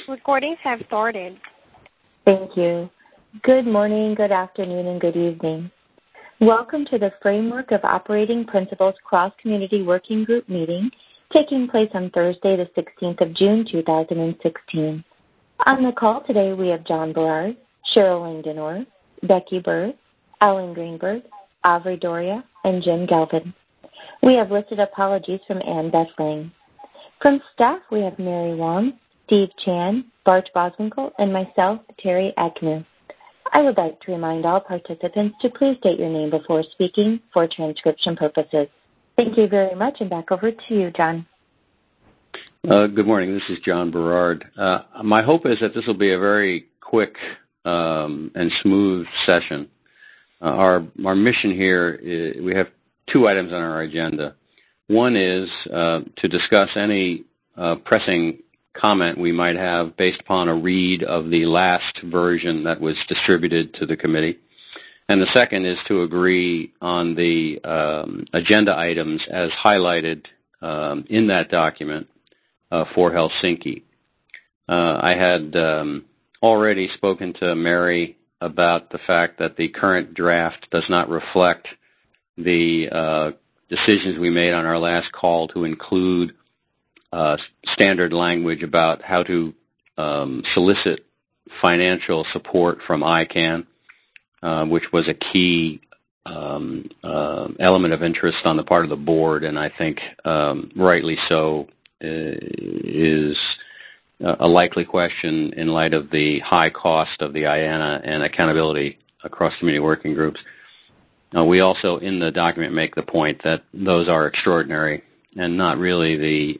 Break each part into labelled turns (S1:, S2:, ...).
S1: Recordings have started.
S2: Thank you. Good morning, good afternoon, and good evening. Welcome to the Framework of Operating Principles Cross-Community Working Group meeting taking place on Thursday, the 16th of June, 2016. On the call today, we have John Berard, Cheryl Langdonor, Becky Burr, Ellen Greenberg, Avri Doria, and Jim Galvin. We have listed apologies from Ann Beth Lang. From staff, we have Mary Wong, Steve Chan, Bart Boswinkle, and myself, Terry Agnew. I would like to remind all participants to please state your name before speaking for transcription purposes. Thank you very much, and back over to you, John.
S3: Good morning. This is John Berard. My hope is that this will be a very quick and smooth session. Our mission here is we have two items on our agenda. One is to discuss any pressing comment we might have based upon a read of the last version that was distributed to the committee. And the second is to agree on the agenda items as highlighted in that document for Helsinki. I had already spoken to Mary about the fact that the current draft does not reflect the decisions we made on our last call to include standard language about how to solicit financial support from ICANN, which was a key element of interest on the part of the board, and I think rightly so is a likely question in light of the high cost of the IANA and accountability across community working groups. We also, in the document, make the point that those are extraordinary and not really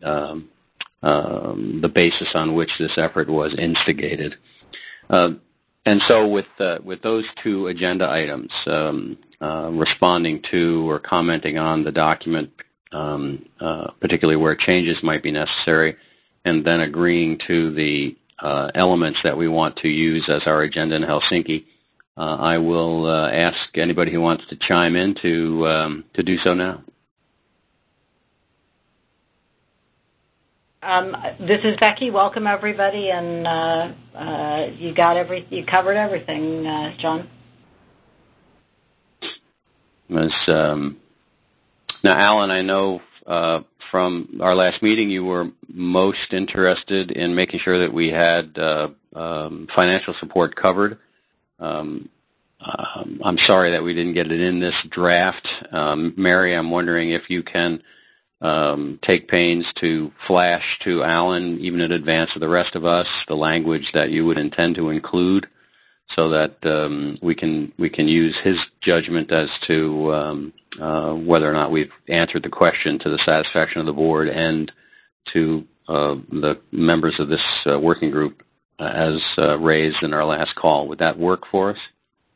S3: the basis on which this effort was instigated. And so with those two agenda items, responding to or commenting on the document, particularly where changes might be necessary, and then agreeing to the elements that we want to use as our agenda in Helsinki, I will ask anybody who wants to chime in to do so now.
S4: This is Becky. Welcome, everybody, and you covered everything, John.
S3: Now, Alan, I know from our last meeting you were most interested in making sure that we had financial support covered. I'm sorry that we didn't get it in this draft. Mary, I'm wondering if you can take pains to flash to Alan, even in advance of the rest of us, the language that you would intend to include, so that we can use his judgment as to whether or not we've answered the question to the satisfaction of the board and to the members of this working group as raised in our last call. Would that work for us?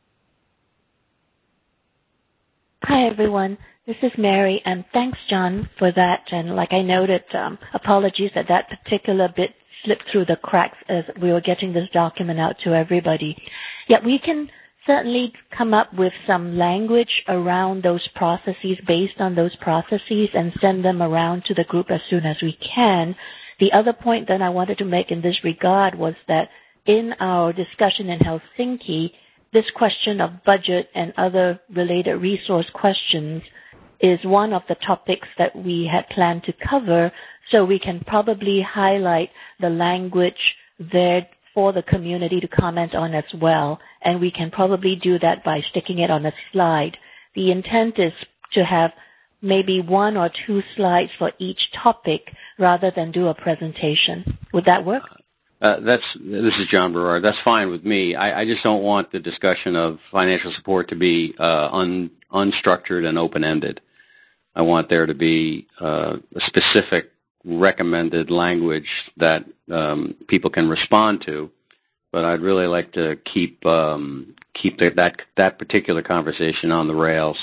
S5: Hi, everyone. This is Mary, and thanks, John, for that. And like I noted, apologies that particular bit slipped through the cracks as we were getting this document out to everybody. Yet we can certainly come up with some language around those processes, based on those processes, and send them around to the group as soon as we can. The other point that I wanted to make in this regard was that in our discussion in Helsinki, this question of budget and other related resource questions is one of the topics that we had planned to cover, so we can probably highlight the language there for the community to comment on as well, and we can probably do that by sticking it on a slide. The intent is to have maybe one or two slides for each topic rather than do a presentation. Would that work?
S3: This is John Berard. That's fine with me. I just don't want the discussion of financial support to be unstructured and open-ended. I want there to be a specific recommended language that people can respond to, but I'd really like to keep that particular conversation on the rails.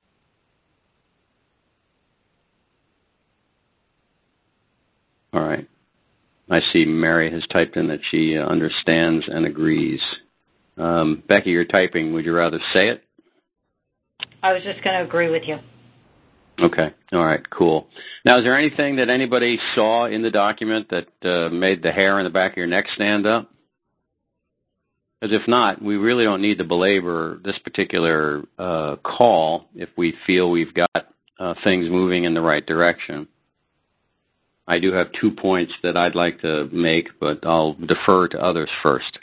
S3: All right. I see Mary has typed in that she understands and agrees. Becky, you're typing. Would you rather say it?
S4: I was just going to agree with you.
S3: Okay. All right. Cool. Now, is there anything that anybody saw in the document that made the hair on the back of your neck stand up? Because if not, we really don't need to belabor this particular call if we feel we've got things moving in the right direction. I do have 2 points that I'd like to make, but I'll defer to others first.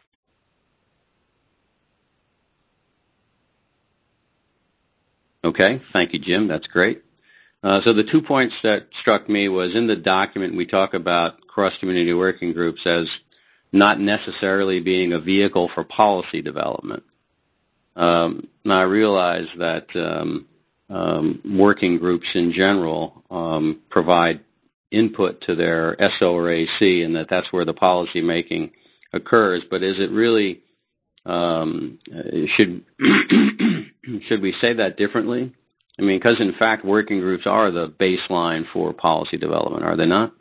S3: Okay, thank you, Jim. That's great. So the 2 points that struck me was in the document we talk about cross-community working groups as not necessarily being a vehicle for policy development. Now I realize that working groups in general provide input to their SO or AC, and that's where the policy making occurs. But is it really should we say that differently? I mean, because in fact, working groups are the baseline for policy development, are they not?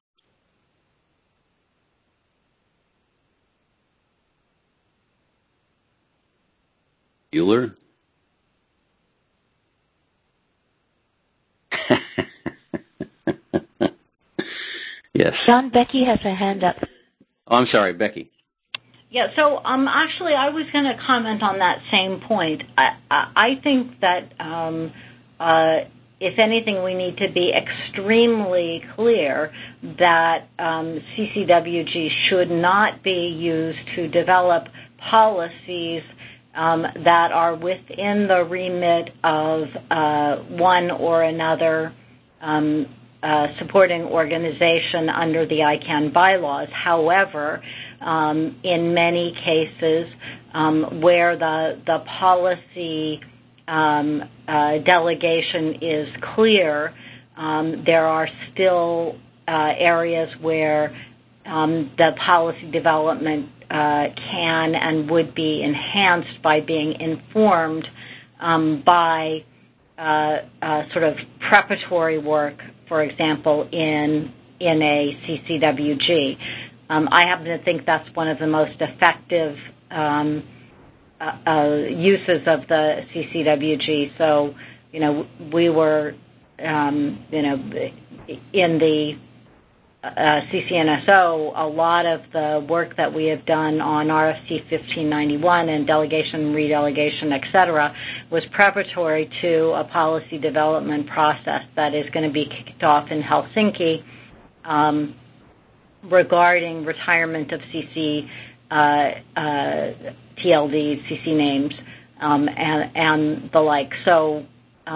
S3: Bueller? Yes.
S5: John, Becky has her hand up.
S3: Oh, I'm sorry, Becky.
S4: Yeah, so actually I was going to comment on that same point. I think that if anything, we need to be extremely clear that CCWG should not be used to develop policies that are within the remit of one or another supporting organization under the ICANN bylaws. However, in many cases where the policy delegation is clear, there are still areas where the policy development can and would be enhanced by being informed by sort of preparatory work, for example, in a CCWG. I happen to think that's one of the most effective uses of the CCWG. So, we were, in the CCNSO, a lot of the work that we have done on RFC 1591 and delegation, redelegation, et cetera, was preparatory to a policy development process that is going to be kicked off in Helsinki regarding retirement of CC TLDs, CC names, and the like. So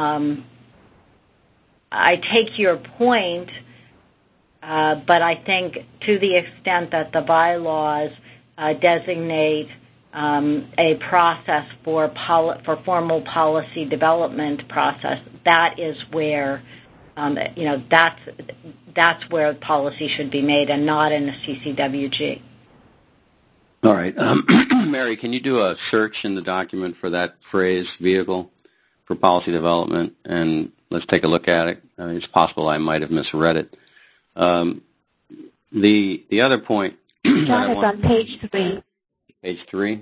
S4: I take your point, but I think to the extent that the bylaws designate a process for formal policy development process, that is where that's where policy should be made, and not in the CCWG.
S3: All right. Mary, can you do a search in the document for that phrase, vehicle for policy development, and let's take a look at it. It's possible I might have misread it. The other point...
S5: John, it's on page 3.
S3: Page 3?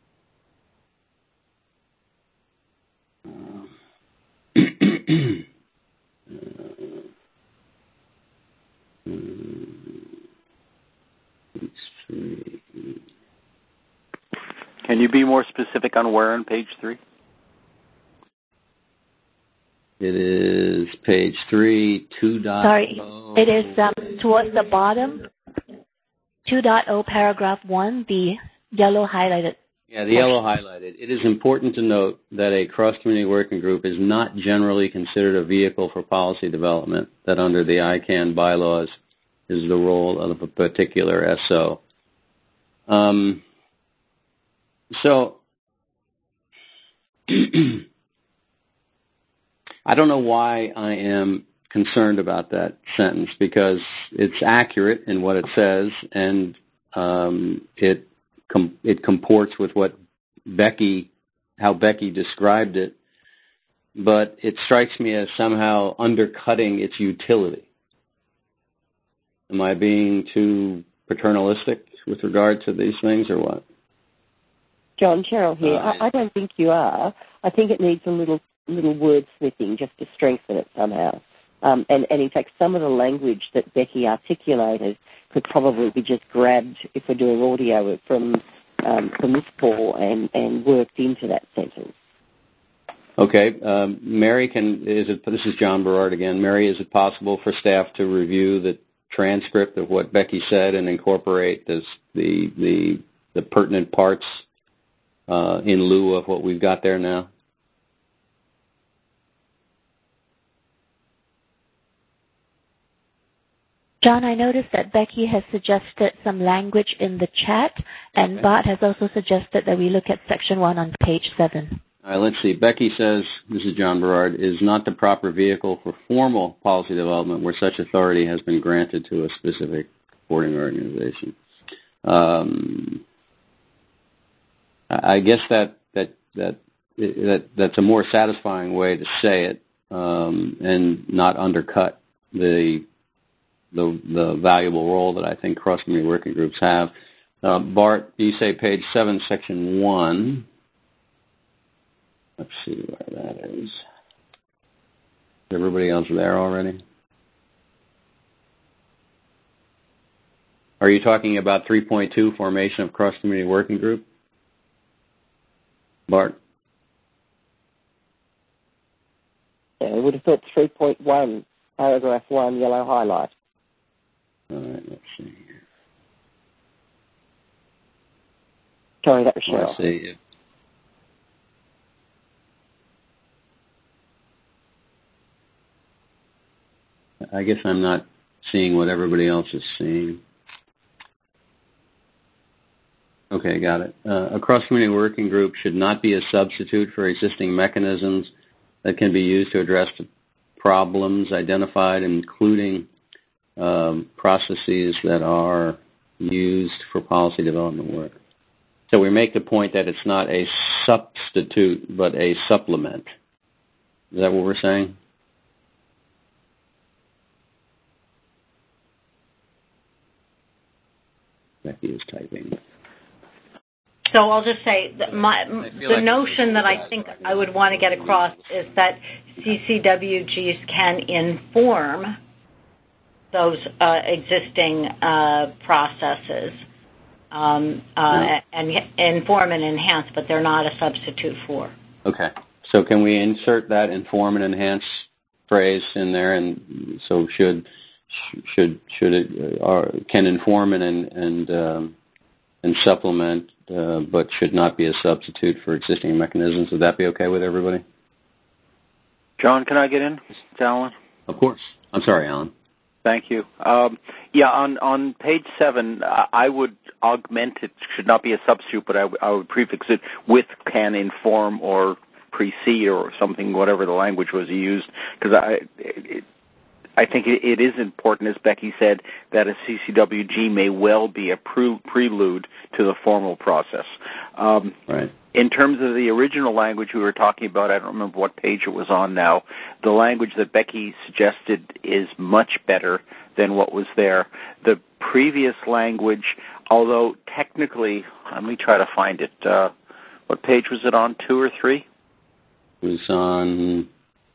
S1: Can you be more specific on where on page 3?
S3: It is page 3, 2.0.
S5: Sorry, it is towards the bottom, 2.0 paragraph 1, the yellow highlighted.
S3: Yeah, the yellow highlighted. It is important to note that a cross-community working group is not generally considered a vehicle for policy development, that under the ICANN bylaws is the role of a particular SO. So, I don't know why I am concerned about that sentence, because it's accurate in what it says, and it comports with how Becky described it, but it strikes me as somehow undercutting its utility. Am I being too paternalistic with regard to these things, or what?
S6: John, Cheryl here. I don't think you are. I think it needs a little little wordsmithing just to strengthen it somehow. And in fact, some of the language that Becky articulated could probably be just grabbed, if we're doing audio, from this call and worked into that sentence.
S3: Okay. Mary, this is John Berard again. Mary, is it possible for staff to review the transcript of what Becky said and incorporate the pertinent parts in lieu of what we've got there now?
S5: John, I noticed that Becky has suggested some language in the chat, and Bart has also suggested that we look at section 1 on page 7.
S3: All right, let's see. Becky says, this is John Berard, is not the proper vehicle for formal policy development where such authority has been granted to a specific supporting organization. I guess that's a more satisfying way to say it and not undercut the valuable role that I think cross-community working groups have. Bart, you say page 7, section 1. Let's see where that is. Is everybody else there already? Are you talking about 3.2, formation of cross-community working group? Bart?
S6: Yeah, I would have thought 3.1, paragraph 1, yellow highlight.
S3: All right, let's see here.
S6: Sorry, that was Cheryl.
S3: Let's see. I guess I'm not seeing what everybody else is seeing. Okay, got it. A cross-community working group should not be a substitute for existing mechanisms that can be used to address the problems identified, including processes that are used for policy development work. So we make the point that it's not a substitute, but a supplement. Is that what we're saying? Becky is typing.
S4: So I'll just say that the notion that I think I would want to get across is that CCWGs can inform those existing processes and inform and enhance, but they're not a substitute for.
S3: Okay. So can we insert that inform and enhance phrase in there? And so should it can inform and supplement, but should not be a substitute for existing mechanisms? Would that be okay with everybody?
S1: John, can I get in? It's Alan.
S3: Of course. I'm sorry, Alan.
S1: Thank you. On page 7, I would augment it. Should not be a substitute, but I would prefix it with can inform or precede or something, whatever the language was used, because I think it is important, as Becky said, that a CCWG may well be a prelude to the formal process.
S3: Right.
S1: In terms of the original language we were talking about, I don't remember what page it was on now, the language that Becky suggested is much better than what was there. The previous language, although technically, let me try to find it. What page was it on, 2 or 3?
S3: It was on...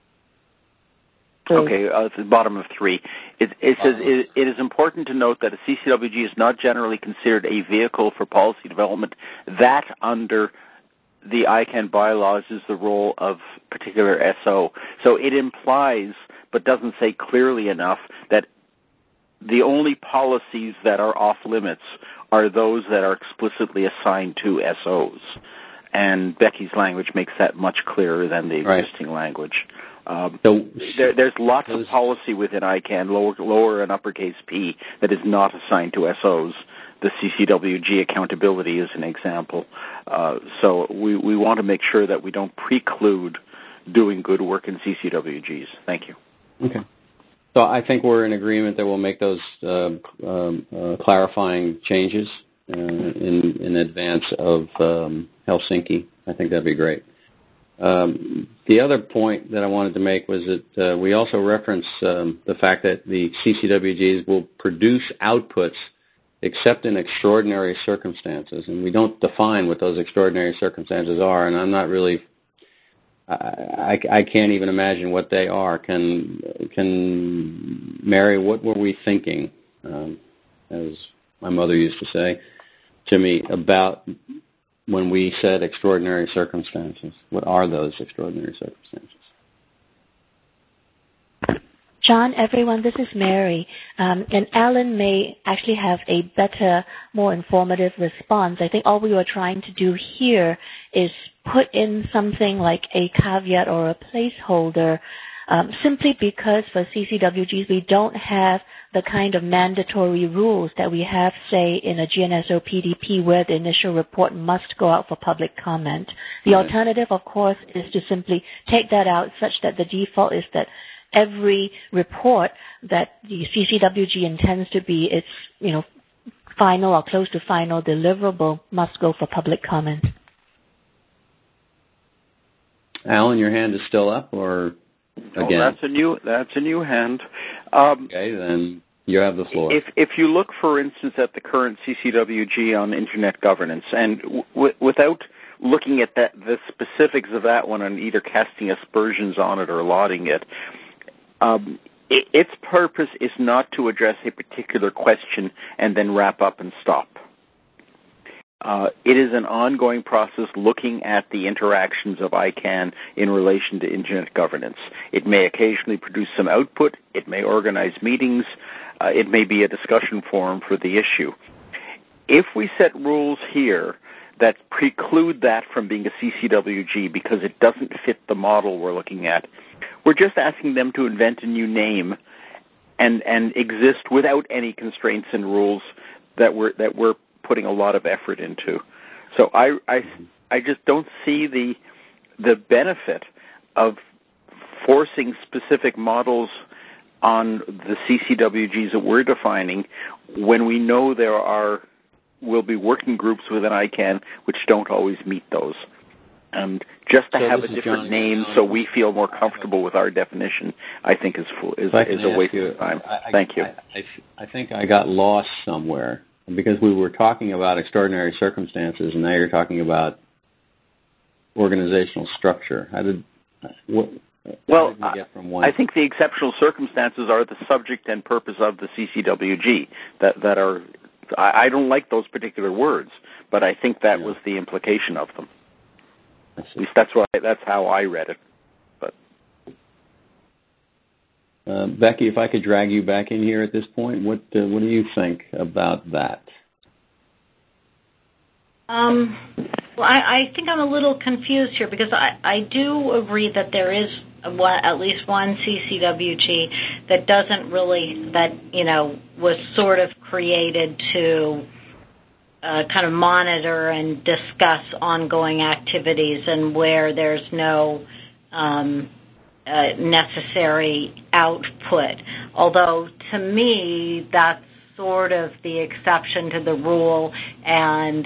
S1: Okay, at the bottom of 3. It says, it is important to note that a CCWG is not generally considered a vehicle for policy development. That under the ICANN bylaws is the role of particular SO. So it implies, but doesn't say clearly enough, that the only policies that are off limits are those that are explicitly assigned to SOs. And Becky's language makes that much clearer than the existing language. So there's lots of policy within ICANN, lower and uppercase P, that is not assigned to SOs. The CCWG accountability is an example. So we want to make sure that we don't preclude doing good work in CCWGs. Thank you.
S3: Okay. So I think we're in agreement that we'll make those clarifying changes in advance of Helsinki. I think that'd be great. The other point that I wanted to make was that we also reference the fact that the CCWGs will produce outputs except in extraordinary circumstances, and we don't define what those extraordinary circumstances are, and I'm not really I can't even imagine what they are. Can Mary, what were we thinking, as my mother used to say to me, about when we said extraordinary circumstances? What are those extraordinary circumstances?
S5: John, everyone, this is Mary. And Alan may actually have a better, more informative response. I think all we were trying to do here is put in something like a caveat or a placeholder, simply because for CCWGs we don't have the kind of mandatory rules that we have, say, in a GNSO PDP where the initial report must go out for public comment. The alternative, of course, is to simply take that out such that the default is that every report that the CCWG intends to be its, final or close to final deliverable must go for public comment.
S3: Alan, your hand is still up, or again?
S1: That's a new hand.
S3: Okay, then you have the floor.
S1: If you look, for instance, at the current CCWG on Internet governance, and without looking at the specifics of that one and either casting aspersions on it or lauding it, its purpose is not to address a particular question and then wrap up and stop. It is an ongoing process looking at the interactions of ICANN in relation to Internet governance. It may occasionally produce some output. It may organize meetings. It may be a discussion forum for the issue. If we set rules here that preclude that from being a CCWG because it doesn't fit the model we're looking at, we're just asking them to invent a new name and exist without any constraints and rules that we're putting a lot of effort into. So I just don't see the benefit of forcing specific models on the CCWGs that we're defining when we know there will be working groups within ICANN which don't always meet those. And just to have a different name so we feel more comfortable with our definition, I think is a waste of time. Thank you.
S3: I think I got lost somewhere because we were talking about extraordinary circumstances, and now you're talking about organizational structure. How did we get from one?
S1: I think the exceptional circumstances are the subject and purpose of the CCWG that are. I don't like those particular words, but I think that was the implication of them. At least that's how I read it. But
S3: Becky, if I could drag you back in here at this point, what do you think about that?
S4: Well, I think I'm a little confused here because I do agree that there is at least one CCWG that was sort of created to kind of monitor and discuss ongoing activities and where there's no necessary output. Although, to me, that's sort of the exception to the rule, and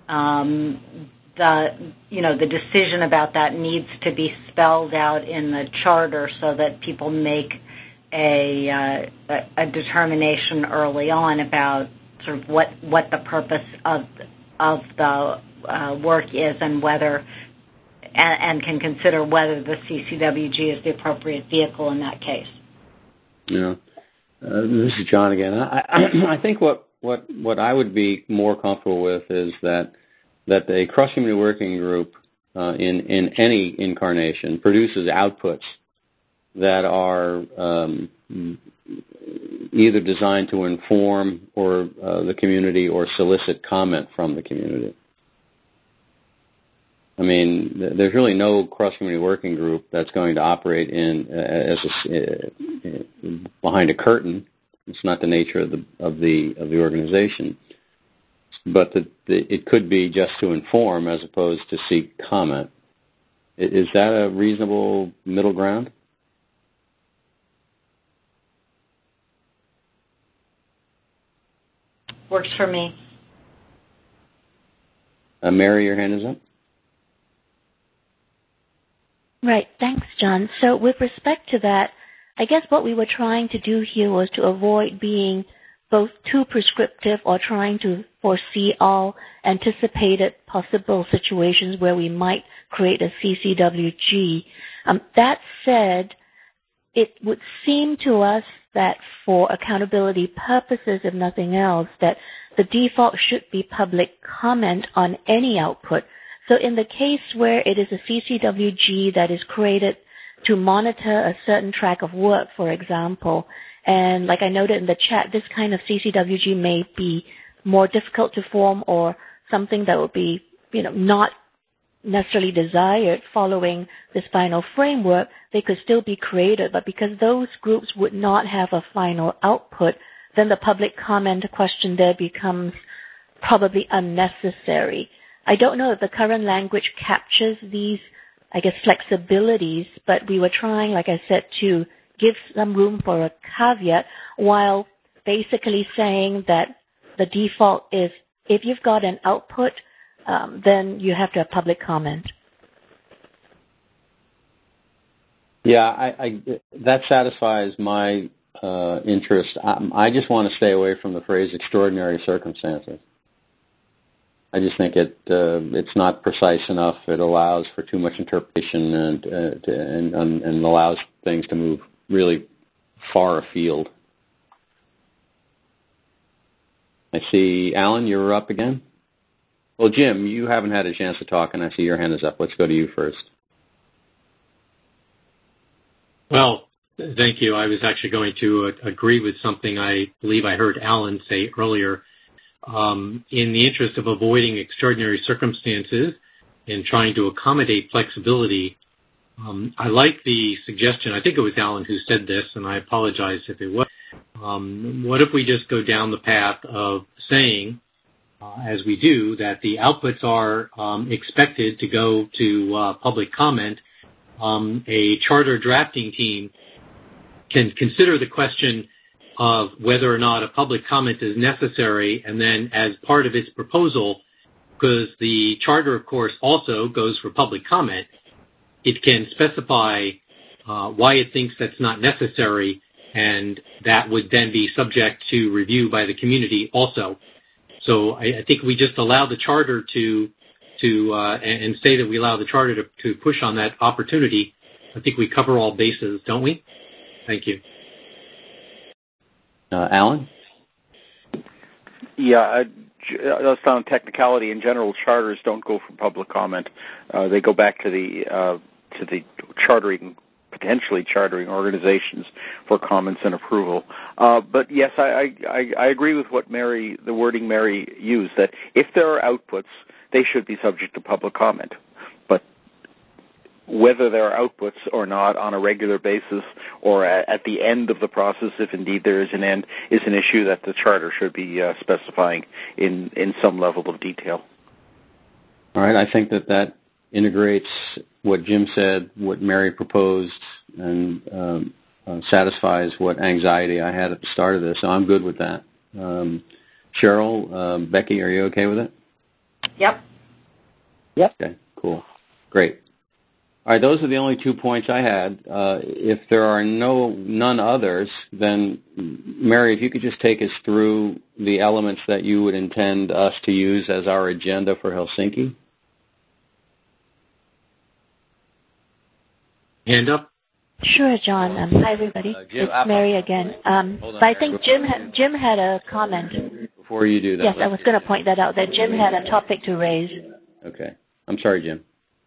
S4: the decision about that needs to be spelled out in the charter so that people make a determination early on about sort of what the purpose of the work is and whether and can consider whether the CCWG is the appropriate vehicle in that case.
S3: Yeah, this is John again. I think what I would be more comfortable with is that a cross-community working group in any incarnation produces outputs that are either designed to inform or the community or solicit comment from the community. I mean, there's really no cross-community working group that's going to operate behind a curtain. It's not the nature of the organization, but it could be just to inform as opposed to seek comment. Is that a reasonable middle ground?
S4: Works for me.
S3: Mary, your hand is up.
S5: Right. Thanks, John. So with respect to that, I guess what we were trying to do here was to avoid being both too prescriptive or trying to foresee all anticipated possible situations where we might create a CCWG. That said, it would seem to us that for accountability purposes, if nothing else, that the default should be public comment on any output. So in the case where it is a CCWG that is created to monitor a certain track of work, for example, and like I noted in the chat, this kind of CCWG may be more difficult to form or something that would be, not necessarily desired following this final framework. They could still be created, but because those groups would not have a final output, then the public comment question there becomes probably unnecessary. I don't know if the current language captures these, flexibilities, but we were trying, like I said, to give some room for a caveat while basically saying that the default is if you've got an output, then you have to have public comment.
S3: Yeah, that satisfies my interest. I just want to stay away from the phrase extraordinary circumstances. I just think it's not precise enough. It allows for too much interpretation and allows things to move really far afield. I see, Alan, you're up again. Well, Jim, you haven't had a chance to talk, and I see your hand is up. Let's go to you first.
S7: Well, thank you. I was actually going to agree with something I believe I heard Alan say earlier. In the interest of avoiding extraordinary circumstances and trying to accommodate flexibility, I like the suggestion. I think it was Alan who said this, and I apologize if it was. What if we just go down the path of saying, as we do, that the outputs are expected to go to public comment? A charter drafting team can consider the question of whether or not a public comment is necessary, and then as part of its proposal, because the charter, of course, also goes for public comment, it can specify why it thinks that's not necessary, and that would then be subject to review by the community also. So I think we just allow the charter to and say that we allow the charter to push on that opportunity. I think we cover all bases, don't we? Thank you.
S3: Alan?
S1: Yeah, that's on technicality. In general, charters don't go for public comment. They go back to the potentially chartering organizations for comments and approval. But yes, I agree with the wording Mary used, that if there are outputs, they should be subject to public comment. But whether there are outputs or not on a regular basis or at the end of the process, if indeed there is an end, is an issue that the charter should be specifying in some level of detail.
S3: All right, I think that integrates what Jim said, what Mary proposed, and satisfies what anxiety I had at the start of this. So I'm good with that. Cheryl, Becky, are you okay with it?
S4: Yep.
S3: Okay, cool. Great. All right, those are the only 2 points I had. If there are none others, then Mary, if you could just take us through the elements that you would intend us to use as our agenda for Helsinki.
S7: Hand up.
S5: Sure, John. Hi, everybody. It's Mary again. But I think Jim had a comment.
S3: Before you do that.
S5: Yes, I was going to point that out, that Jim had a topic to raise.
S3: Okay. I'm sorry, Jim.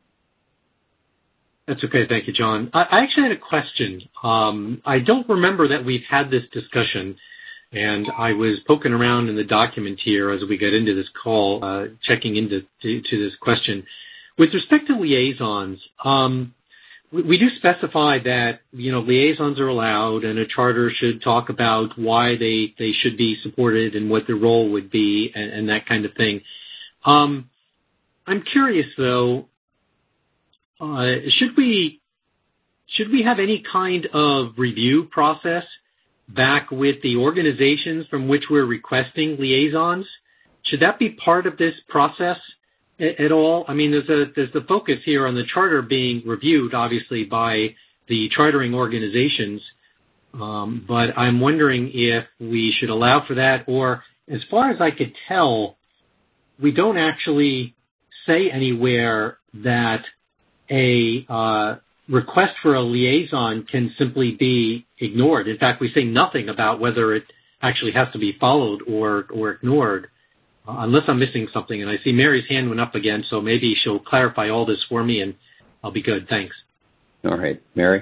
S7: That's okay. Thank you, John. I actually had a question. I don't remember that we've had this discussion, and I was poking around in the document here as we get into this call, checking into this question. With respect to liaisons, we do specify that, liaisons are allowed, and a charter should talk about why they should be supported and what their role would be and that kind of thing. I'm curious, though, should we have any kind of review process back with the organizations from which we're requesting liaisons? Should that be part of this process at all? I mean, there's the focus here on the charter being reviewed, obviously, by the chartering organizations. But I'm wondering if we should allow for that, or as far as I could tell, we don't actually say anywhere that a request for a liaison can simply be ignored. In fact, we say nothing about whether it actually has to be followed or ignored, unless I'm missing something. And I see Mary's hand went up again, so maybe she'll clarify all this for me, and I'll be good. Thanks.
S3: All right. Mary?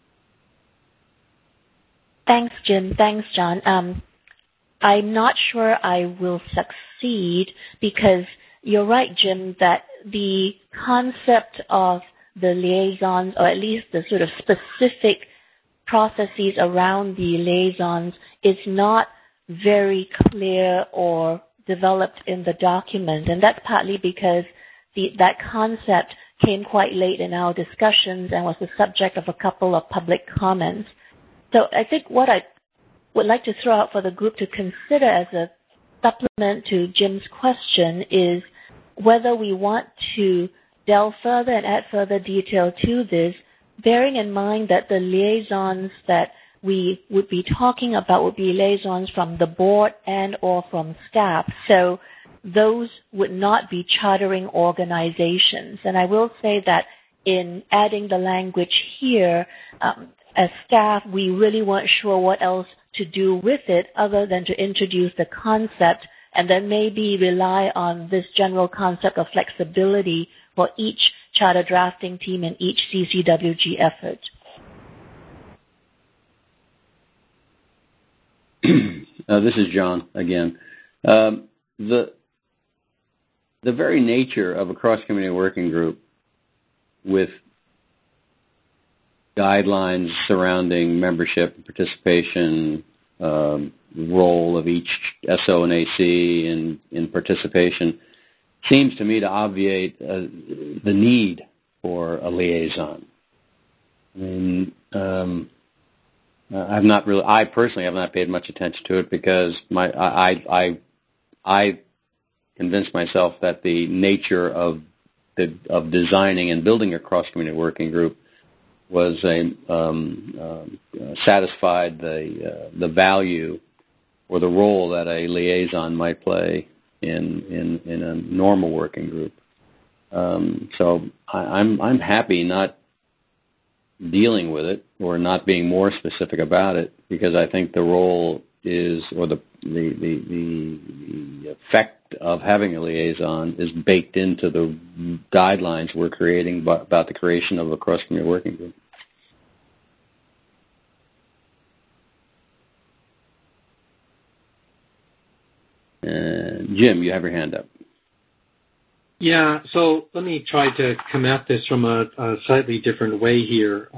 S5: Thanks, Jim. Thanks, John. I'm not sure I will succeed because you're right, Jim, that the concept of the liaisons, or at least the sort of specific processes around the liaisons, is not very clear or developed in the document. And that's partly because that concept came quite late in our discussions and was the subject of a couple of public comments. So I think what I would like to throw out for the group to consider as a supplement to Jim's question is whether we want to delve further and add further detail to this, bearing in mind that the liaisons that we would be talking about would be liaisons from the board and or from staff. So those would not be chartering organizations. And I will say that in adding the language here, as staff, we really weren't sure what else to do with it other than to introduce the concept and then maybe rely on this general concept of flexibility for each charter drafting team and each CCWG effort.
S3: This is John again. The very nature of a cross-community working group with guidelines surrounding membership and participation, role of each SO and AC in participation, seems to me to obviate the need for a liaison. I mean, I personally have not paid much attention to it because I convinced myself that the nature of designing and building a cross-community working group was satisfied the value or the role that a liaison might play in a normal working group. So I'm happy not dealing with it or not being more specific about it because I think the role is, or the effect of having a liaison is baked into the guidelines we're creating about the creation of a cross-community working group. Jim, you have your hand up.
S7: Yeah, so let me try to come at this from a slightly different way here.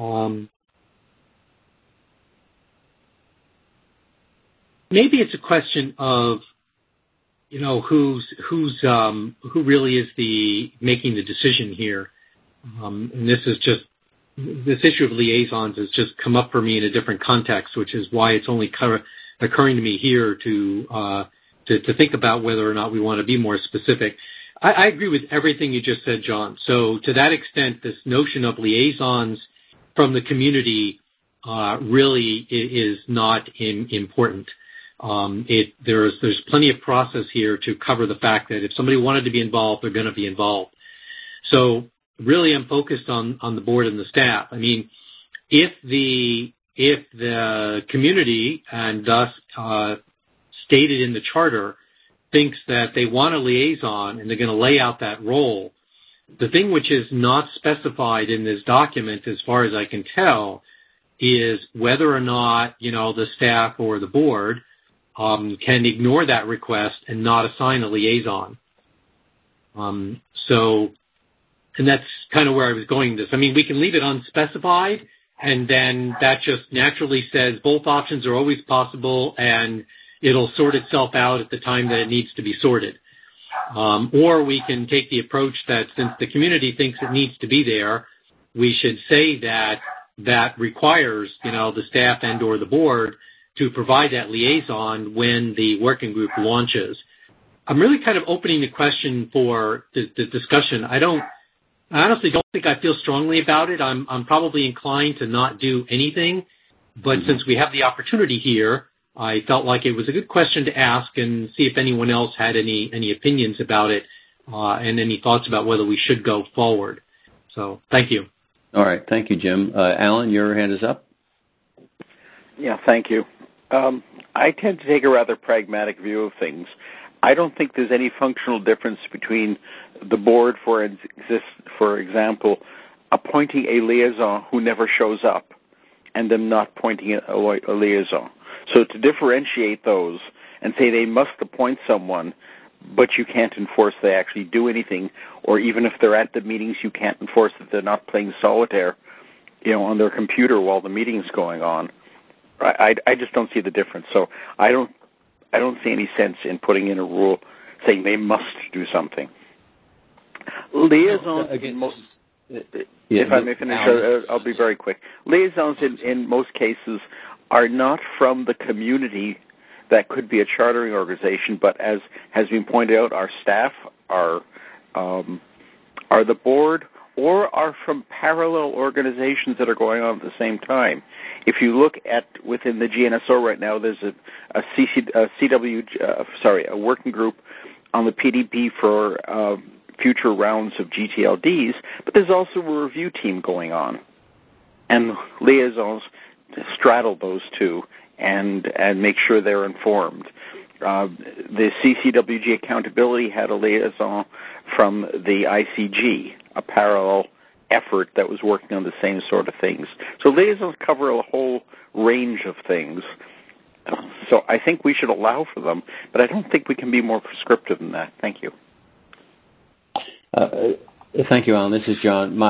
S7: Maybe it's a question of, who really is making the decision here. And this issue of liaisons has just come up for me in a different context, which is why it's only occurring to me here to think about whether or not we want to be more specific. I agree with everything you just said, John. So to that extent, this notion of liaisons from the community really is not important. There's plenty of process here to cover the fact that if somebody wanted to be involved, they're going to be involved. So really I'm focused on the board and the staff. I mean, if the community, and thus stated in the charter, thinks that they want a liaison and they're going to lay out that role, the thing which is not specified in this document, as far as I can tell, is whether or not, the staff or the board can ignore that request and not assign a liaison. And that's kind of where I was going with this. I mean, we can leave it unspecified, and then that just naturally says both options are always possible, and it'll sort itself out at the time that it needs to be sorted. Or we can take the approach that since the community thinks it needs to be there, we should say that requires, the staff and or the board to provide that liaison when the working group launches. I'm really kind of opening the question for the discussion. I honestly don't think I feel strongly about it. I'm probably inclined to not do anything, But since we have the opportunity here, I felt like it was a good question to ask and see if anyone else had any opinions about it and any thoughts about whether we should go forward. So thank you.
S3: All right. Thank you, Jim. Alan, your hand is up.
S1: Yeah, thank you. I tend to take a rather pragmatic view of things. I don't think there's any functional difference between the board, for example, appointing a liaison who never shows up and them not appointing a liaison. So to differentiate those and say they must appoint someone, but you can't enforce they actually do anything, or even if they're at the meetings, you can't enforce that they're not playing solitaire, on their computer while the meeting's going on. I just don't see the difference. So I don't see any sense in putting in a rule saying they must do something. Liaisons, if I may finish, I'll be very quick. Liaisons in most cases are not from the community that could be a chartering organization, but as has been pointed out, our staff are the board or are from parallel organizations that are going on at the same time. If you look at within the GNSO right now, there's a working group on the PDP for future rounds of GTLDs, but there's also a review team going on, and liaisons straddle those two and make sure they're informed. The CCWG Accountability had a liaison from the ICG, a parallel effort that was working on the same sort of things. So liaisons cover a whole range of things. So I think we should allow for them, but I don't think we can be more prescriptive than that. Thank you.
S3: Thank you, Alan. This is John.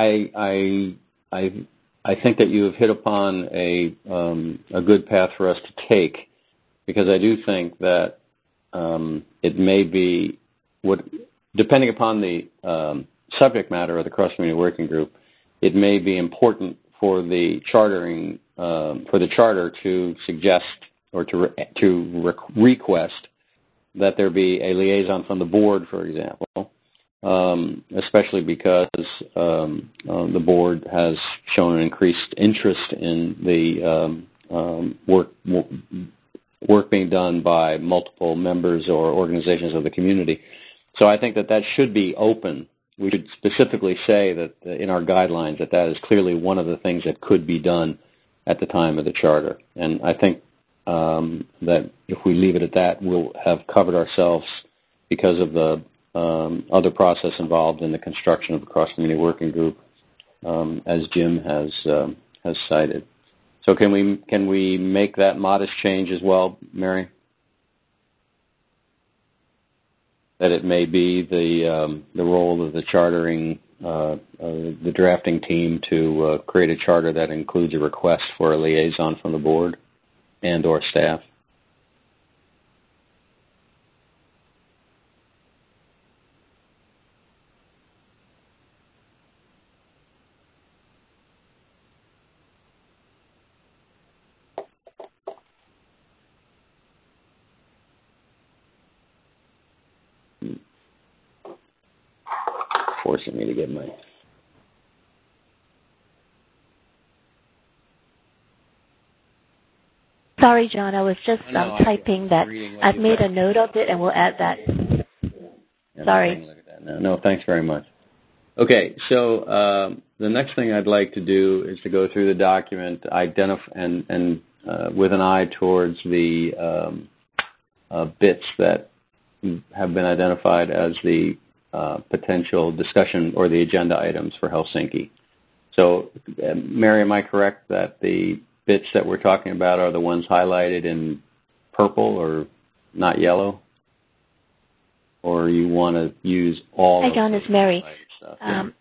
S3: I think that you have hit upon a good path for us to take, because I do think that it may be, depending upon the subject matter of the cross-community working group, it may be important for the chartering, for the charter to suggest or to request that there be a liaison from the board, for example, especially because the board has shown an increased interest in the work being done by multiple members or organizations of the community. So I think that should be open. We should specifically say that in our guidelines that is clearly one of the things that could be done at the time of the charter. And I think that if we leave it at that, we'll have covered ourselves because of the other process involved in the construction of the cross-community working group, as Jim has cited. So can we make that modest change as well, Mary? That it may be the role of the chartering, the drafting team to create a charter that includes a request for a liaison from the board and or staff. Forcing me to get my...
S5: Sorry, John, I was just typing that. I've made a note of it, and we'll add that. Sorry.
S3: Look at that. No, thanks very much. Okay, so the next thing I'd like to do is to go through the document, and with an eye towards the bits that have been identified as the potential discussion or the agenda items for Helsinki. So, Mary, am I correct that the bits that we're talking about are the ones highlighted in purple or not yellow? Or you want to use all
S5: Hi, John, it's Mary.
S3: Stuff?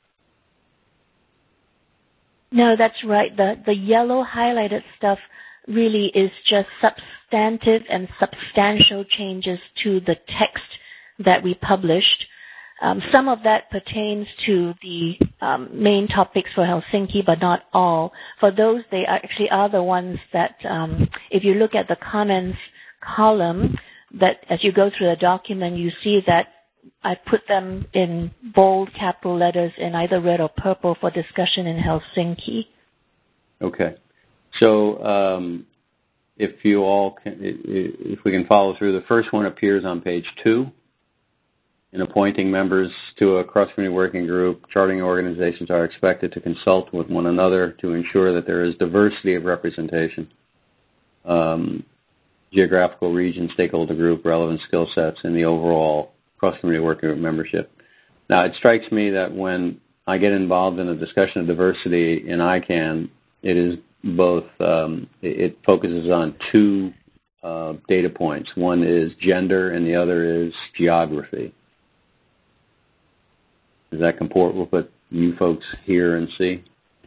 S5: No, that's right. The yellow highlighted stuff really is just substantive and substantial changes to the text that we published. Some of that pertains to the main topics for Helsinki, but not all. For those, they actually are the ones that, if you look at the comments column, that as you go through the document, you see that I put them in bold capital letters in either red or purple for discussion in Helsinki.
S3: Okay. So if we can follow through, the first one appears on page 2. In appointing members to a cross-community working group, chartering organizations are expected to consult with one another to ensure that there is diversity of representation, geographical region, stakeholder group, relevant skill sets in the overall cross-community working group membership. Now, it strikes me that when I get involved in a discussion of diversity in ICANN, it is both, it focuses on two data points. One is gender and the other is geography. Does that comport with what you folks hear and see?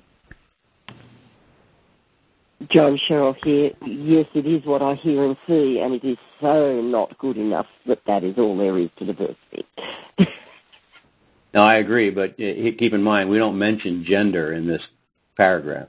S6: John Sherrill here. Yes, it is what I hear and see, and it is so not good enough that is all there is to diversity.
S3: No, I agree, but keep in mind, we don't mention gender in this paragraph.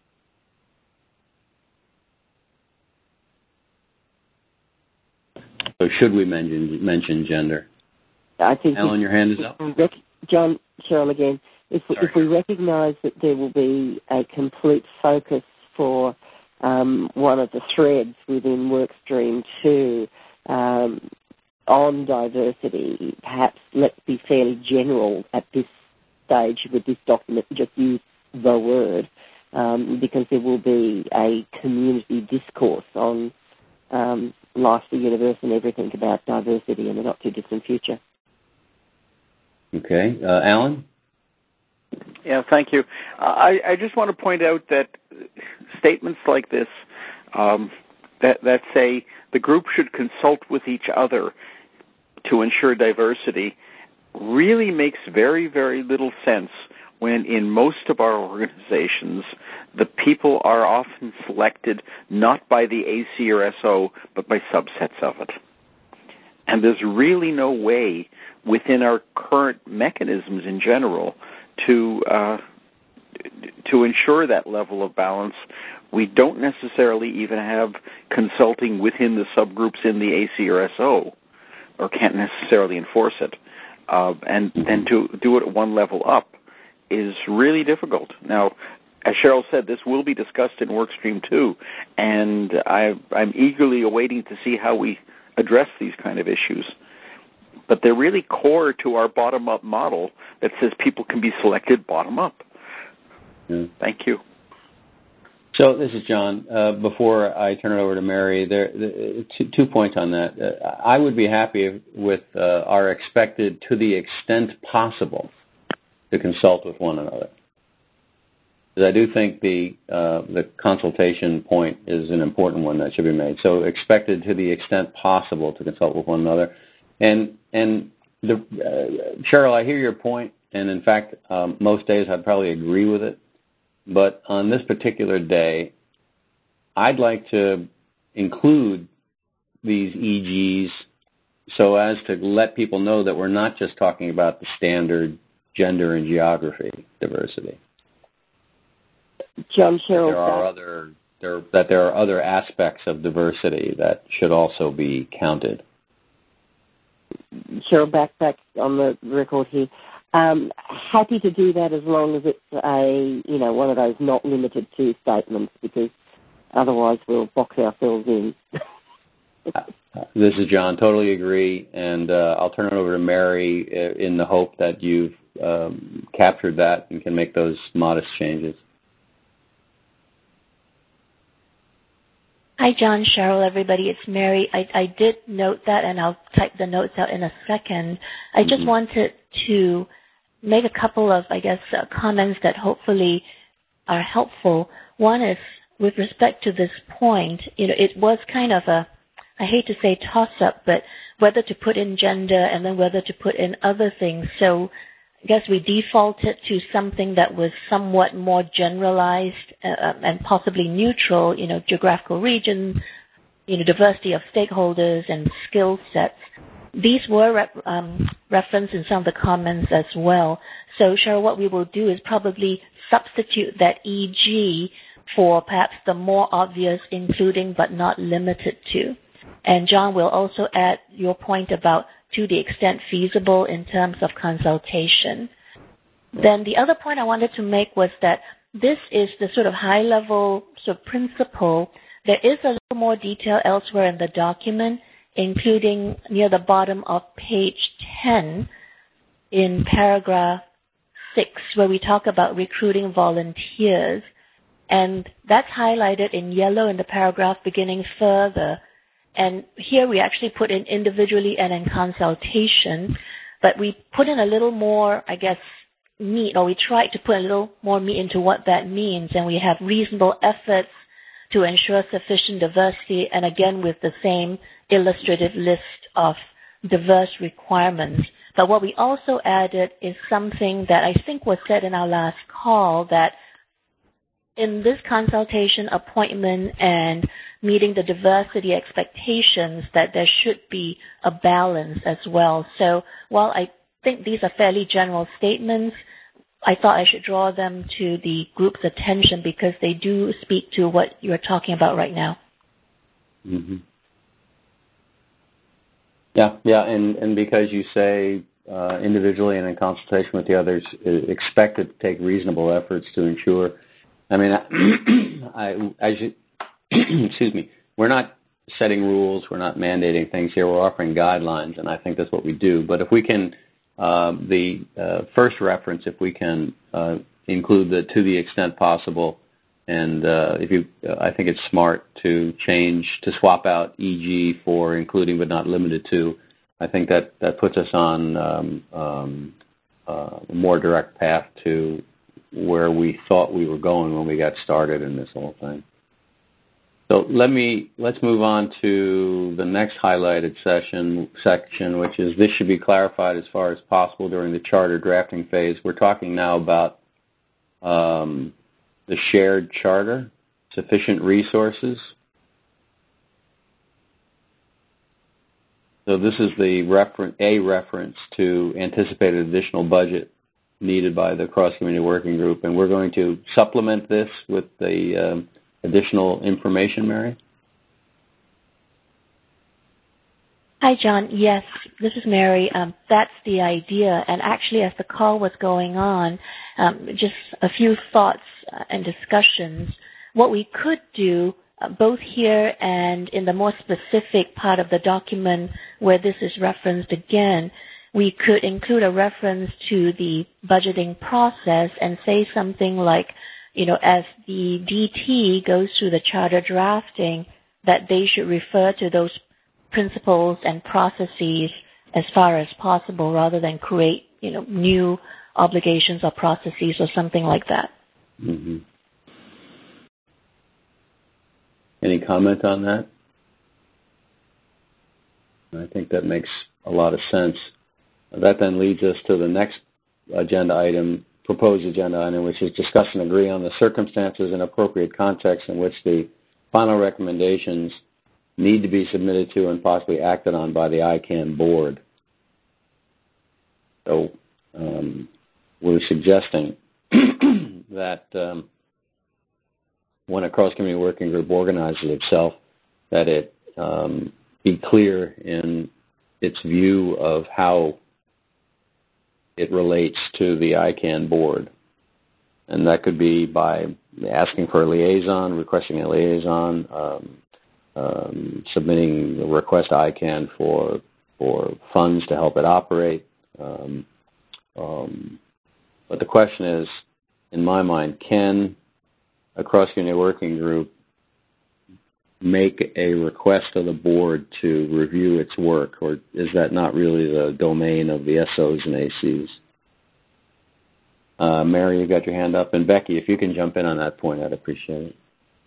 S3: So should we mention gender?
S6: I think
S3: Alan, your hand is up.
S6: John Sherrill again. If we recognise that there will be a complete focus for one of the threads within Workstream 2 on diversity, perhaps let's be fairly general at this stage with this document, just use the word, because there will be a community discourse on life, the universe, and everything about diversity in the not-too-distant future.
S3: Okay. Alan?
S1: Yeah, thank you. I just want to point out that statements like this that say the group should consult with each other to ensure diversity really makes very, very little sense when in most of our organizations the people are often selected not by the AC or SO but by subsets of it. And there's really no way within our current mechanisms in general to ensure that level of balance. We don't necessarily even have consulting within the subgroups in the AC or SO, or can't necessarily enforce it. And then to do it at one level up is really difficult. Now, as Cheryl said, this will be discussed in Workstream 2, and I'm eagerly awaiting to see how we address these kind of issues. But they're really core to our bottom-up model that says people can be selected bottom-up.
S3: Yeah.
S1: Thank you.
S3: So this is John. Before I turn it over to Mary, there 2 points on that. I would be happy with our expected, to the extent possible, to consult with one another. Because I do think the consultation point is an important one that should be made. So expected to the extent possible to consult with one another. And Cheryl, I hear your point, and in fact, most days I'd probably agree with it. But on this particular day, I'd like to include these EGs so as to let people know that we're not just talking about the standard gender and geography diversity.
S6: John Sherrill,
S3: there are other aspects of diversity that should also be counted.
S6: Cheryl, back on the record here. Happy to do that as long as it's one of those not limited to statements, because otherwise we'll box ourselves in.
S3: This is John. Totally agree, and I'll turn it over to Mary in the hope that you've captured that and can make those modest changes.
S5: Hi, John, Cheryl, everybody. It's Mary. I did note that, and I'll type the notes out in a second. I just wanted to make a couple of, comments that hopefully are helpful. One is with respect to this point, it was kind of a, I hate to say toss-up, but whether to put in gender and then whether to put in other things. So I guess we defaulted to something that was somewhat more generalized and possibly neutral, geographical region, diversity of stakeholders and skill sets. These were referenced in some of the comments as well. So, Cheryl, what we will do is probably substitute that EG for perhaps the more obvious including but not limited to. And John will also add your point about to the extent feasible in terms of consultation. Then the other point I wanted to make was that this is the sort of high-level sort of principle. There is a little more detail elsewhere in the document, including near the bottom of page 10 in paragraph 6, where we talk about recruiting volunteers. And that's highlighted in yellow in the paragraph beginning further. And here we actually put in individually and in consultation, but we put in a little more, I guess, meat, or we tried to put a little more meat into what that means. And we have reasonable efforts to ensure sufficient diversity, and again with the same illustrative list of diverse requirements. But what we also added is something that I think was said in our last call, that in this consultation, appointment, and meeting the diversity expectations, that there should be a balance as well. So while I think these are fairly general statements, I thought I should draw them to the group's attention because they do speak to what you're talking about right now.
S3: Mm-hmm. Yeah, and because you say individually and in consultation with the others, expected to take reasonable efforts to ensure. I mean, excuse me, we're not setting rules, we're not mandating things here, we're offering guidelines, and I think that's what we do. But if we can, the first reference, if we can include the to the extent possible, and I think it's smart to swap out EG for including but not limited to. I think that puts us on a more direct path to where we thought we were going when we got started in this whole thing. So let's move on to the next highlighted section, which is this should be clarified as far as possible during the charter drafting phase. We're talking now about the shared charter, sufficient resources. So this is the reference to anticipated additional budget needed by the cross-community working group, and we're going to supplement this with the additional information, Mary?
S5: Hi, John. Yes, this is Mary. That's the idea. And actually, as the call was going on, just a few thoughts and discussions. What we could do, both here and in the more specific part of the document where this is referenced again, we could include a reference to the budgeting process and say something like, as the DT goes through the charter drafting, that they should refer to those principles and processes as far as possible rather than create, new obligations or processes or something like that.
S3: Mm-hmm. Any comment on that? I think that makes a lot of sense. That then leads us to the next proposed agenda item, which is discuss and agree on the circumstances and appropriate context in which the final recommendations need to be submitted to and possibly acted on by the ICANN board. So we're suggesting that when a cross-community working group organizes itself, that it be clear in its view of how it relates to the ICANN board. And that could be by asking for a liaison, requesting a liaison, submitting a request to ICANN for funds to help it operate. But the question is, in my mind, can a cross-community working group make a request of the board to review its work, or is that not really the domain of the SOs and ACs? Mary, you got your hand up, and Becky, if you can jump in on that point, I'd appreciate it.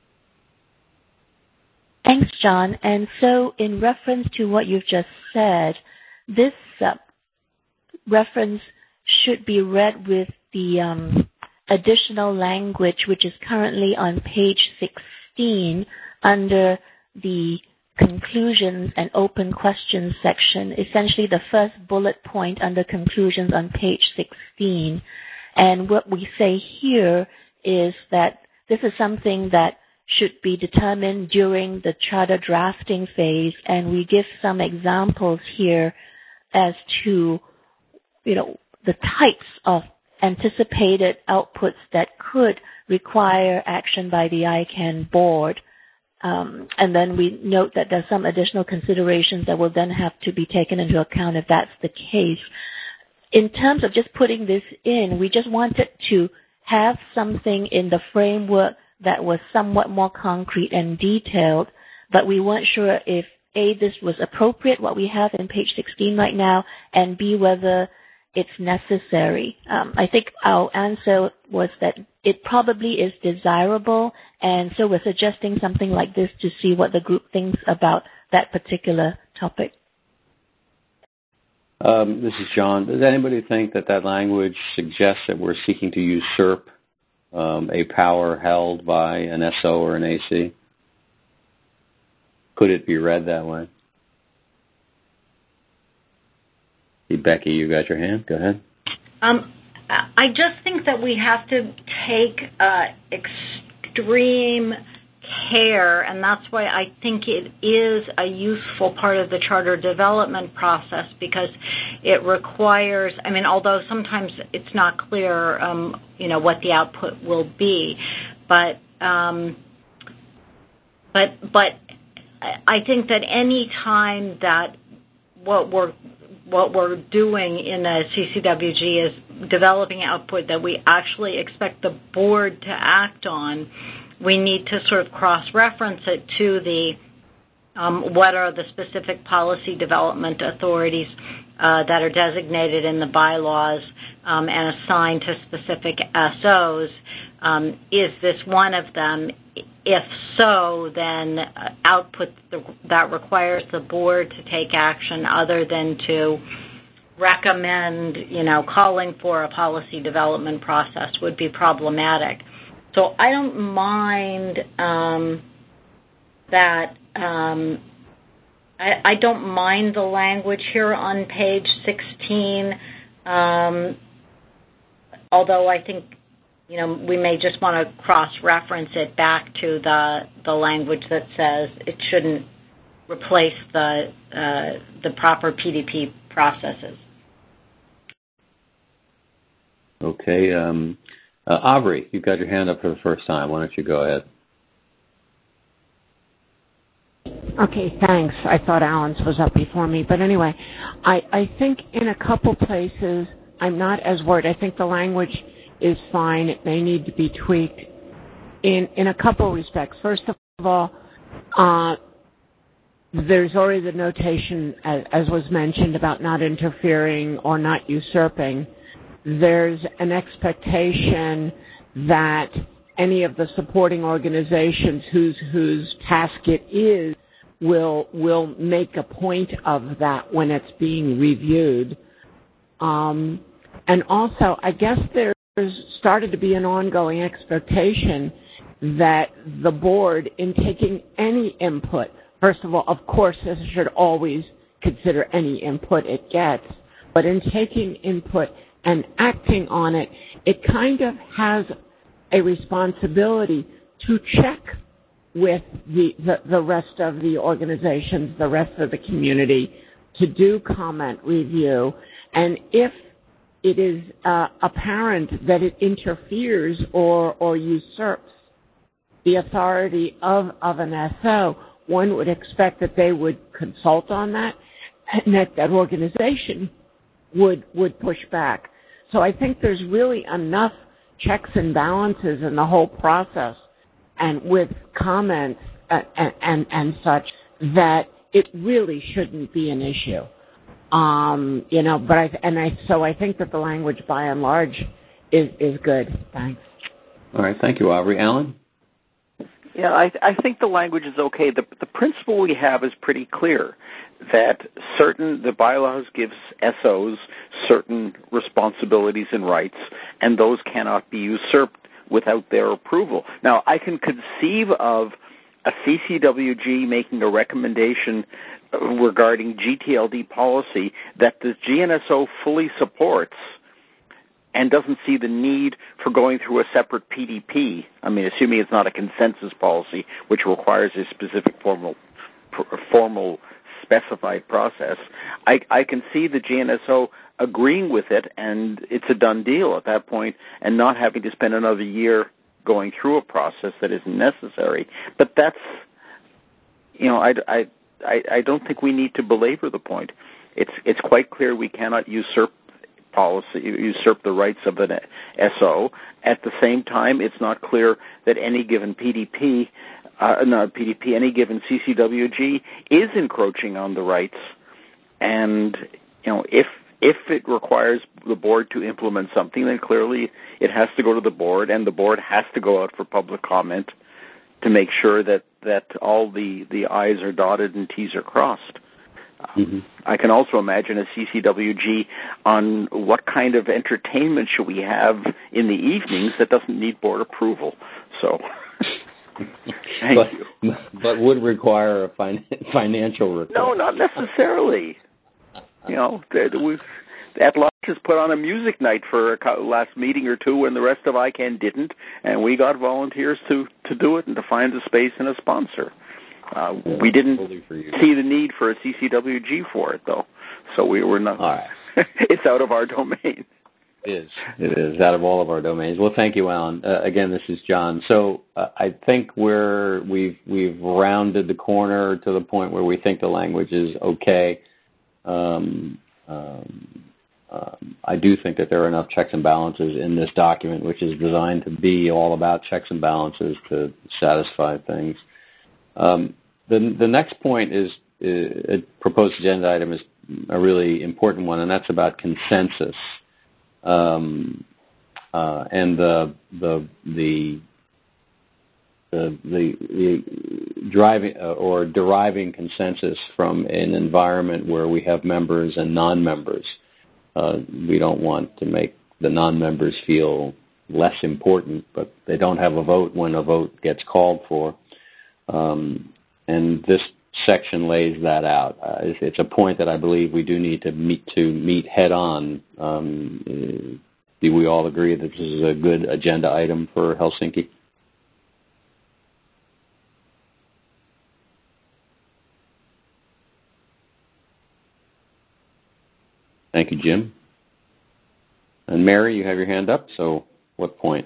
S5: Thanks, John. And so in reference to what you've just said, this reference should be read with the additional language, which is currently on page 16 under the conclusions and open questions section, essentially the first bullet point under conclusions on page 16. And what we say here is that this is something that should be determined during the charter drafting phase, and we give some examples here as to, the types of anticipated outputs that could require action by the ICANN board. And then we note that there's some additional considerations that will then have to be taken into account if that's the case. In terms of just putting this in, we just wanted to have something in the framework that was somewhat more concrete and detailed, but we weren't sure if A, this was appropriate, what we have in page 16 right now, and B, whether it's necessary. I think our answer was that it probably is desirable, and so we're suggesting something like this to see what the group thinks about that particular topic.
S3: This is John. Does anybody think that language suggests that we're seeking to usurp a power held by an SO or an AC? Could it be read that way? Becky, you got your hand. Go ahead.
S4: I just think that we have to take extreme care, and that's why I think it is a useful part of the charter development process, because it requires, although sometimes it's not clear, what the output will be, but I think that any time that what we're doing in a CCWG is developing output that we actually expect the board to act on, we need to sort of cross-reference it to the what are the specific policy development authorities that are designated in the bylaws and assigned to specific SOs. Is this one of them? If so, then output that requires the board to take action other than to recommend, calling for a policy development process would be problematic. So I don't mind that. I don't mind the language here on page 16, although I think we may just want to cross-reference it back to the language that says it shouldn't replace the proper PDP processes.
S3: Okay. Aubrey, you've got your hand up for the first time. Why don't you go ahead?
S8: Okay, thanks. I thought Alan's was up before me. But anyway, I think in a couple places I'm not as worried. I think the language is fine. It may need to be tweaked in a couple respects. First of all, there's already the notation, as was mentioned, about not interfering or not usurping. There's an expectation that any of the supporting organizations whose task it is will make a point of that when it's being reviewed. And also, I guess there's started to be an ongoing expectation that the board, in taking any input, first of all, of course, it should always consider any input it gets, but in taking input and acting on it, it kind of has a responsibility to check with the rest of the organizations, the rest of the community, to do comment review. And if it is apparent that it interferes or usurps the authority of an SO, one would expect that they would consult on that and that organization would push back. So I think there's really enough checks and balances in the whole process and with comments and such that it really shouldn't be an issue. So I think that the language by and large is good. Thanks.
S3: All right. Thank you, Aubrey. Alan?
S1: Yeah, I think the language is okay. The principle we have is pretty clear, that the bylaws gives SOs certain responsibilities and rights, and those cannot be usurped without their approval. Now, I can conceive of a CCWG making a recommendation regarding GTLD policy that the GNSO fully supports and doesn't see the need for going through a separate PDP. Assuming it's not a consensus policy, which requires a specific formal specified process. I can see the GNSO agreeing with it, and it's a done deal at that point, and not having to spend another year going through a process that isn't necessary. But that's, I don't think we need to belabor the point. It's quite clear we cannot usurp the rights of an SO. At the same time, it's not clear that any given any given CCWG is encroaching on the rights. And, if it requires the board to implement something, then clearly it has to go to the board, and the board has to go out for public comment to make sure that all the I's are dotted and T's are crossed. Mm-hmm. I can also imagine a CCWG on what kind of entertainment should we have in the evenings that doesn't need board approval. So,
S3: but would require a financial request.
S1: No, not necessarily. At-Large has put on a music night for a last meeting or two when the rest of ICANN didn't, and we got volunteers to do it and to find a space and a sponsor. We didn't see the need for a CCWG for it, though, so we were not. All right. It's out of our domain.
S3: It is out of all of our domains. Well, thank you, Alan. Again, this is John. So I think we've rounded the corner to the point where we think the language is okay. I do think that there are enough checks and balances in this document, which is designed to be all about checks and balances to satisfy things. The next point is a proposed agenda item is a really important one, and that's about consensus and the driving or deriving consensus from an environment where we have members and non-members. We don't want to make the non-members feel less important, but they don't have a vote when a vote gets called for. And this section lays that out. It's a point that I believe we do need to meet head on. Do we all agree that this is a good agenda item for Helsinki? Thank you, Jim. And Mary, you have your hand up, so what point?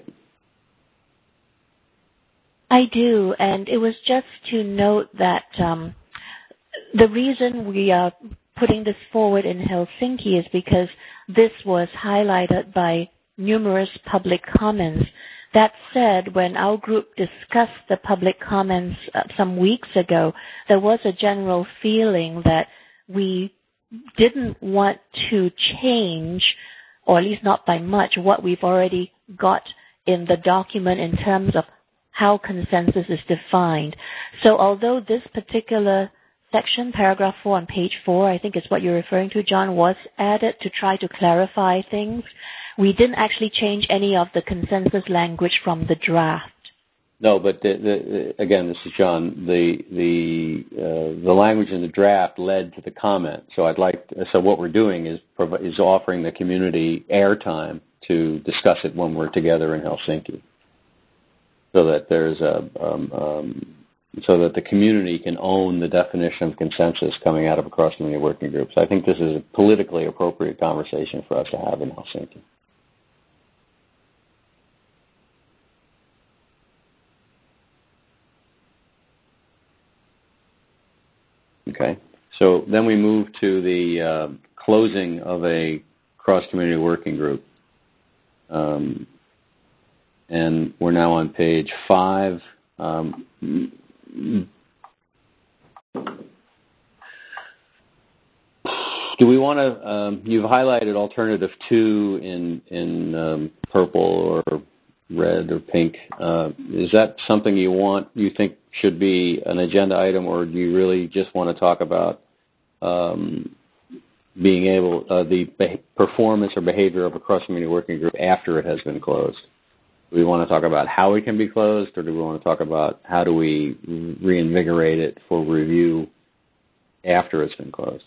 S5: I do, and it was just to note that the reason we are putting this forward in Helsinki is because this was highlighted by numerous public comments. That said, when our group discussed the public comments some weeks ago, there was a general feeling that we didn't want to change, or at least not by much, what we've already got in the document in terms of how consensus is defined. So although this particular section, paragraph 4 on page 4, I think is what you're referring to, John, was added to try to clarify things, we didn't actually change any of the consensus language from the draft.
S3: No, but again, this is John. The language in the draft led to the comment. So what we're doing is offering the community airtime to discuss it when we're together in Helsinki, so that there's so that the community can own the definition of consensus coming out of a cross-community working group. So I think this is a politically appropriate conversation for us to have in Helsinki. Okay, so then we move to the closing of a cross-community working group. And we're now on page 5. Do we want to, you've highlighted alternative 2 in purple or red or pink. Is that something you think should be an agenda item, or do you really just want to talk about being able, the performance or behavior of a cross-community working group after it has been closed? Do we want to talk about how it can be closed, or do we want to talk about how do we reinvigorate it for review after it's been closed?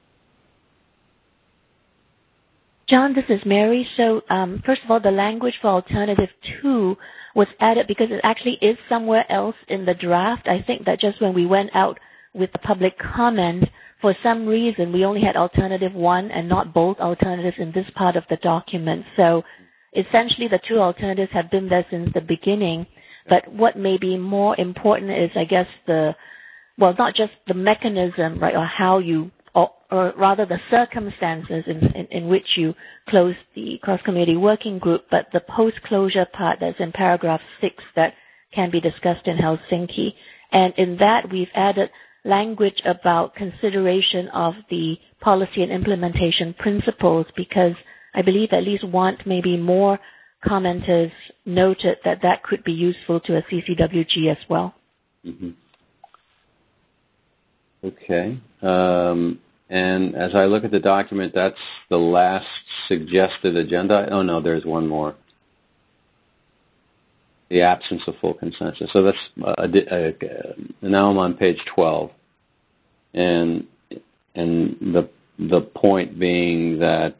S5: John, this is Mary. So first of all, the language for alternative 2 was added because it actually is somewhere else in the draft. I think that just when we went out with the public comment for some reason, we only had alternative 1 and not both alternatives in this part of the document. So essentially, the two alternatives have been there since the beginning. But what may be more important is, I guess, not just the mechanism, right, or how you, or rather the circumstances in which you close the cross-community working group, but the post-closure part that's in paragraph 6 that can be discussed in Helsinki. And in that, we've added language about consideration of the policy and implementation principles, because I believe at least maybe more commenters noted that could be useful to a CCWG as well.
S3: Mm-hmm. Okay. And as I look at the document, that's the last suggested agenda. Oh, no, there's one more. The absence of full consensus. So that's now I'm on page 12, and the point being that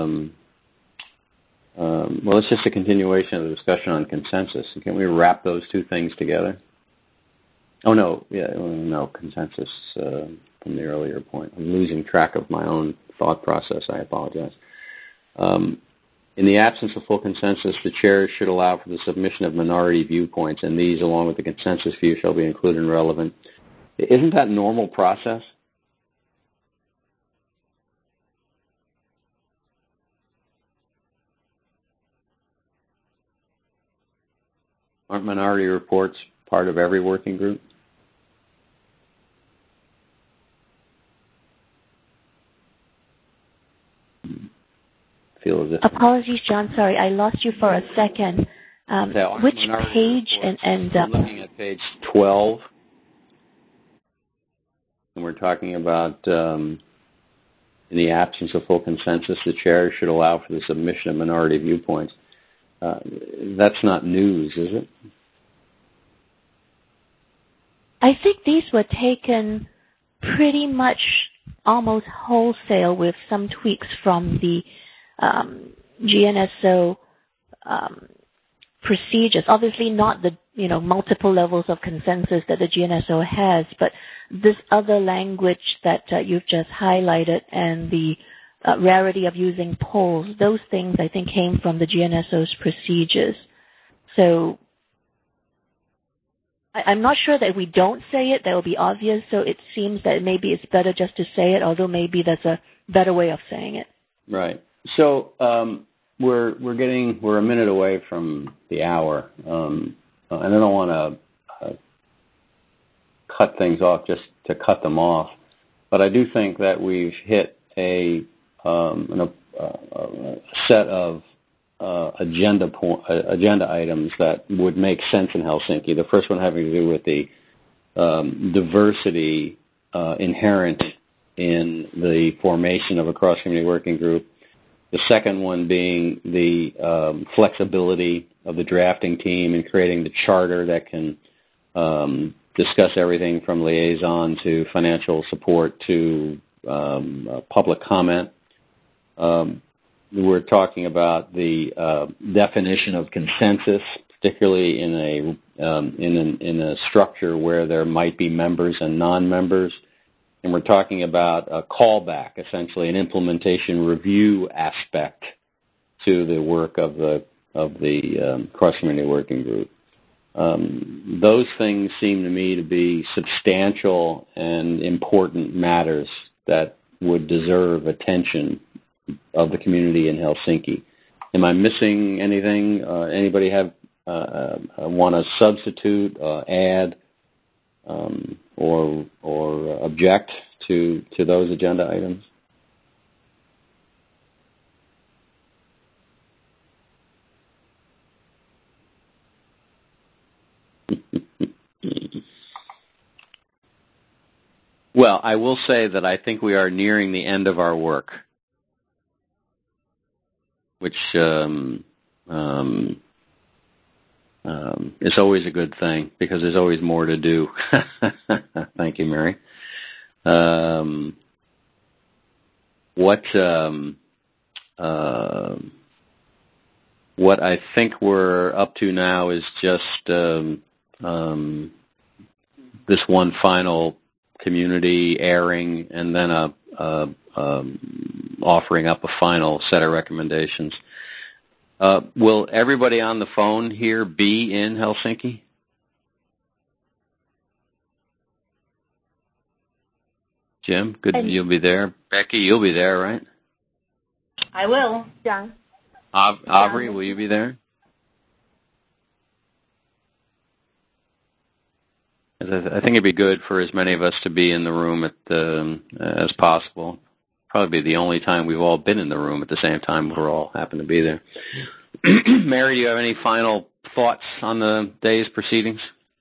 S3: well, it's just a continuation of the discussion on consensus. Can we wrap those two things together? Oh no, no consensus from the earlier point. I'm losing track of my own thought process. I apologize. In the absence of full consensus, the chair should allow for the submission of minority viewpoints, and these, along with the consensus view, shall be included and relevant. Isn't that normal process? Aren't minority reports part of every working group? Feel as if
S5: Apologies, John. Sorry, I lost you for a second. Which page?
S3: And I'm looking at page 12, and we're talking about in the absence of full consensus, the chair should allow for the submission of minority viewpoints. That's not news, is it?
S5: I think these were taken pretty much almost wholesale with some tweaks from the GNSO procedures. Obviously not the multiple levels of consensus that the GNSO has, but this other language that you've just highlighted and the rarity of using polls, those things I think came from the GNSO's procedures. So I'm not sure that if we don't say it, that will be obvious. So it seems that maybe it's better just to say it, although maybe there's a better way of saying it.
S3: Right. So we're a minute away from the hour, and I don't want to cut things off just to cut them off, but I do think that we've hit a set of agenda items that would make sense in Helsinki. The first one having to do with the diversity inherent in the formation of a cross-community working group. The second one being the flexibility of the drafting team in creating the charter that can discuss everything from liaison to financial support to public comment. We're talking about the definition of consensus, particularly in a structure where there might be members and non-members. And we're talking about a callback, essentially an implementation review aspect to the work of the cross-community working group. Those things seem to me to be substantial and important matters that would deserve attention of the community in Helsinki. Am I missing anything? Anybody want to substitute, add, or object to those agenda items? Well, I will say that I think we are nearing the end of our work, which is always a good thing because there's always more to do. Thank you, Mary. What I think we're up to now is just this one final community airing, and then offering up a final set of recommendations. Will everybody on the phone here be in Helsinki? Jim, good. You'll be there. Becky, you'll be there, right?
S4: I will.
S2: John.
S3: Aubrey, will you be there? I think it'd be good for as many of us to be in the room as possible. Probably the only time we've all been in the room at the same time we're all happen to be there. Mary, do you have any final thoughts on the day's proceedings?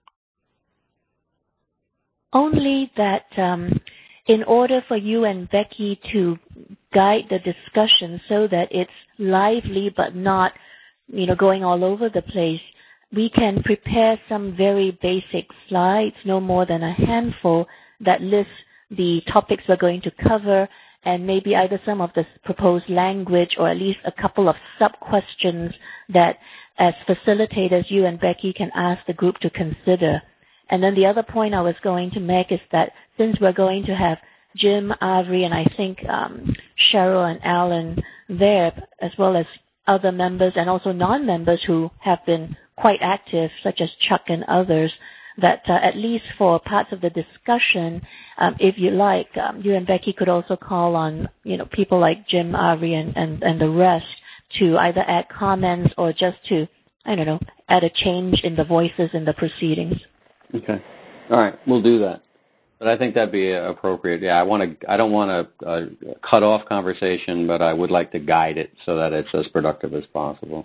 S5: Only that in order for you and Becky to guide the discussion so that it's lively but not, going all over the place, we can prepare some very basic slides, no more than a handful, that lists the topics we're going to cover and maybe either some of the proposed language or at least a couple of sub-questions that, as facilitators, you and Becky can ask the group to consider. And then the other point I was going to make is that since we're going to have Jim, Avery, and I think Cheryl and Alan there, as well as other members and also non-members who have been quite active, such as Chuck and others, that at least for parts of the discussion, if you like, you and Becky could also call on, people like Jim, Avery, and the rest to either add comments or just to, add a change in the voices in the proceedings.
S3: Okay. All right. We'll do that. But I think that'd be appropriate. Yeah, I don't want to cut off conversation, but I would like to guide it so that it's as productive as possible.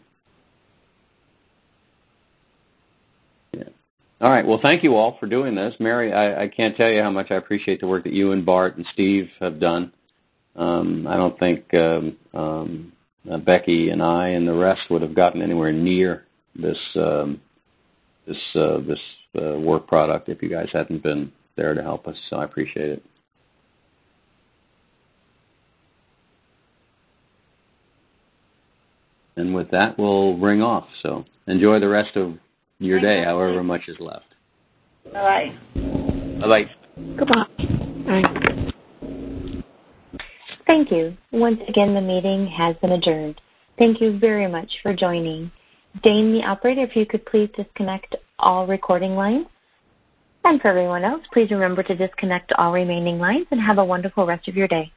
S3: Yeah. All right. Well, thank you all for doing this. Mary, I can't tell you how much I appreciate the work that you and Bart and Steve have done. I don't think Becky and I and the rest would have gotten anywhere near this work product if you guys hadn't been there to help us, so I appreciate it. And with that, we'll ring off. So enjoy the rest of your day, however much is left.
S4: Bye.
S3: Bye-bye.
S8: Goodbye. Bye.
S2: Thank you. Once again, the meeting has been adjourned. Thank you very much for joining. Dane, the operator, if you could please disconnect all recording lines. And for everyone else, please remember to disconnect all remaining lines and have a wonderful rest of your day.